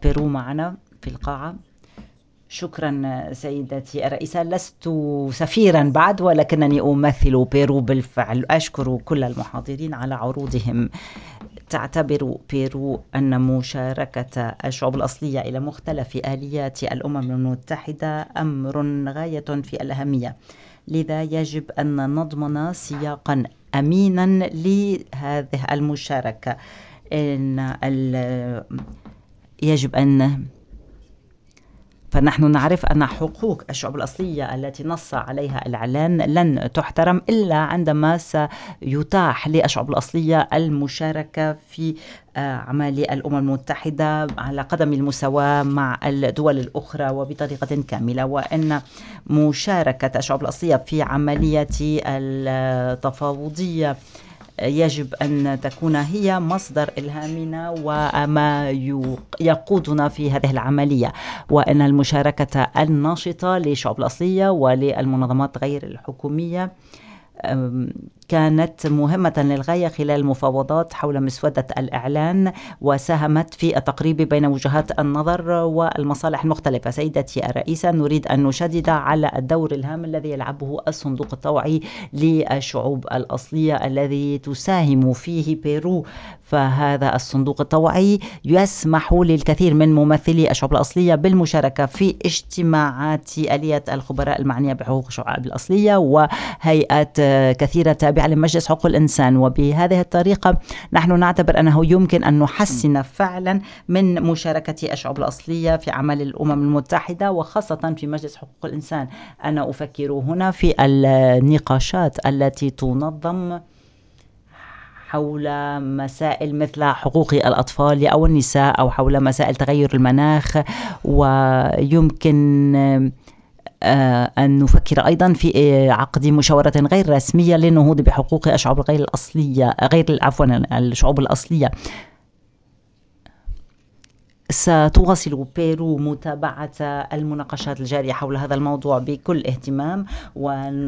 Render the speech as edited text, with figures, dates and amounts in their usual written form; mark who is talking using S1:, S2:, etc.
S1: بيرو معنا في القاعة. شكرا سيدتي الرئيسة، لست سفيرا بعد ولكنني أمثل بيرو بالفعل. أشكر كل المحاضرين على عروضهم. تعتبر بيرو أن مشاركة الشعوب الأصلية إلى مختلف آليات الأمم المتحدة أمر غاية في الأهمية، لذا يجب أن نضمن سياقا أمينا لهذه المشاركة. يجب أن فنحن نعرف أن حقوق الشعوب الأصلية التي نص عليها الإعلان لن تحترم إلا عندما سيتاح للشعوب الأصلية المشاركة في أعمال الأمم المتحدة على قدم المساواة مع الدول الأخرى وبطريقة كاملة، وأن مشاركة الشعوب الأصلية في عملية التفاوضية يجب أن تكون هي مصدر إلهامنا وما يقودنا في هذه العملية، وأن المشاركة الناشطة للشعوب الأصلية وللمنظمات غير الحكومية كانت مهمة للغاية خلال المفاوضات حول مسودة الإعلان، وساهمت في التقريب بين وجهات النظر والمصالح المختلفة. سيدتي الرئيسة، نريد أن نشدد على الدور الهام الذي يلعبه الصندوق الطوعي للشعوب الأصلية الذي تساهم فيه بيرو. فهذا الصندوق الطوعي يسمح للكثير من ممثلي الشعوب الأصلية بالمشاركة في اجتماعات آلية الخبراء المعنية بحقوق الشعوب الأصلية وهيئات كثيرة تابعة لمجلس حقوق الإنسان. وبهذه الطريقة نحن نعتبر أنه يمكن أن نحسن فعلا من مشاركة الشعوب الأصلية في عمل الأمم المتحدة وخاصة في مجلس حقوق الإنسان. أنا أفكر هنا في النقاشات التي تنظم حول مسائل مثل حقوق الأطفال أو النساء أو حول مسائل تغير المناخ، ويمكن أن نفكر أيضا في عقد مشاورة غير رسمية للنهوض بحقوق الشعوب غير الأصلية الشعوب الأصلية. ستواصل بيرو متابعة المناقشات الجارية حول هذا الموضوع بكل اهتمام،